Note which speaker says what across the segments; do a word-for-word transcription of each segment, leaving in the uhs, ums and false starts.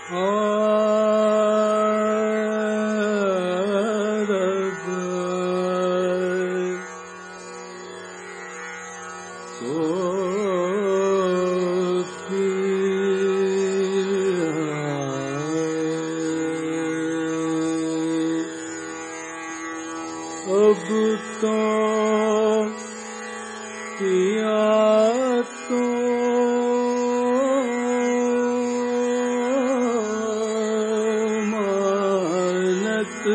Speaker 1: अब तो पिया तो मानत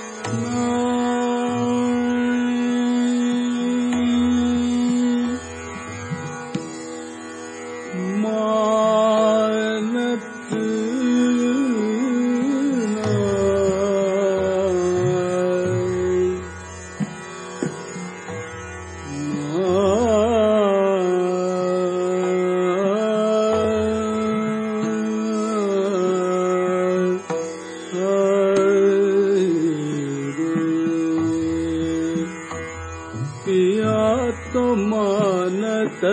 Speaker 1: मानत पिया तो मानत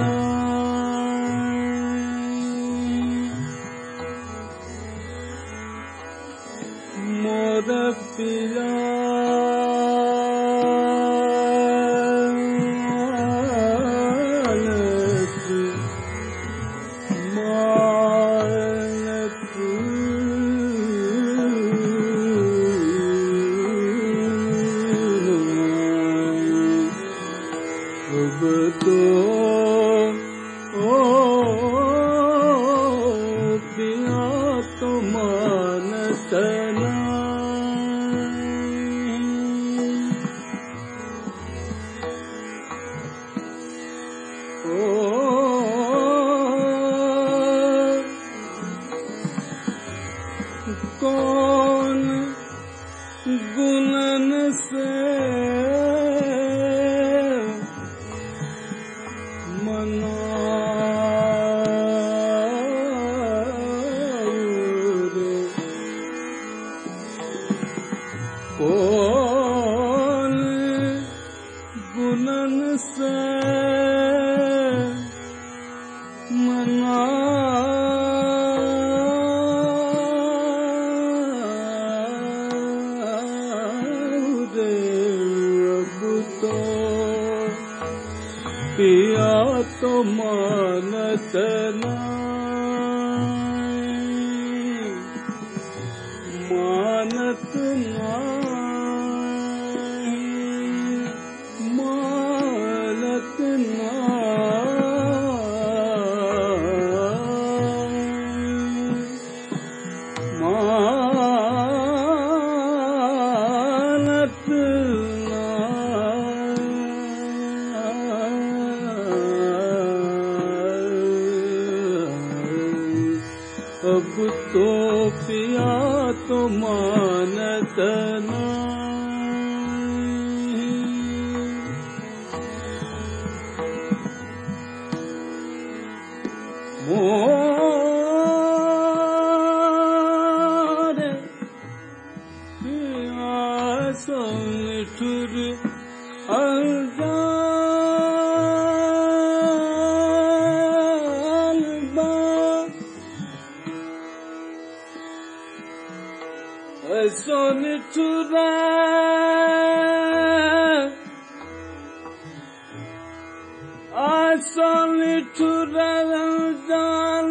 Speaker 1: मोर पिया अब तो ओ पिया तो मानत ओ कौन गुणन से कौन गुणन से मनाऊं रे अब तो पिया तो मानत नाहीं मानत नाहीं मानत नाहीं मानत अब तो पिया तो मानत नाहीं मोरे पिया सो निठुर अनजान बा ऐसो निठुर ऐसो निठुर अनजान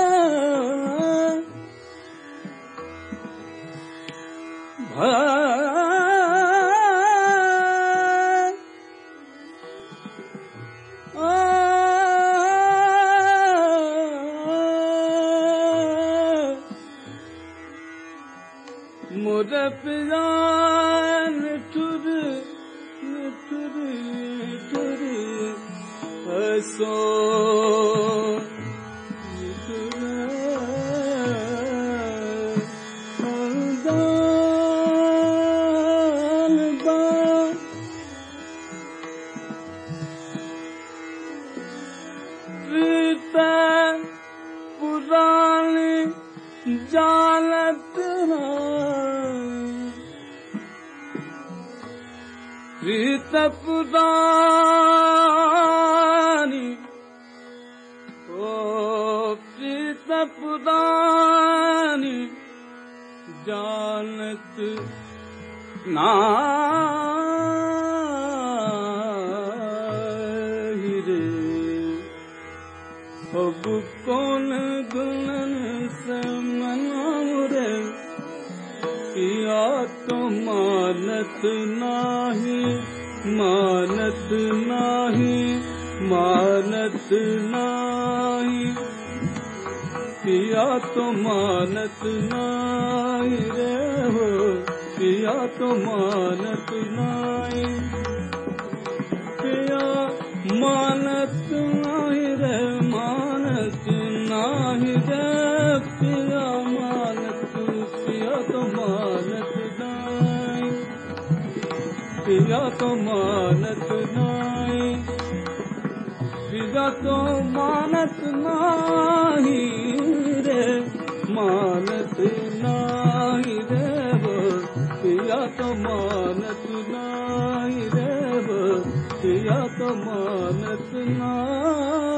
Speaker 1: मोर पिया निठुर निठुर निठुर ऐसो निठुर अनजान बा प्रीत पुरानी जानत प्रीत पुरानी ओ प्रीत पुरानी नाही रे। अब कौन गुणन से मनाऊं रे, पिया तो मानत नाही, मानत नाही, मानत नाही, पिया तो मानत नाही रे हो, पिया तो मानत नाही, पिया मानत नाही रे, मानत नाही रे, पिया मानत, पिया तो मानत नाही, पिया तो मानत नाही, पिया तो मानत नाही रे, मानत नाही रे वो, पिया तो मानत नाही रे वो, पिया तो मानत नाही।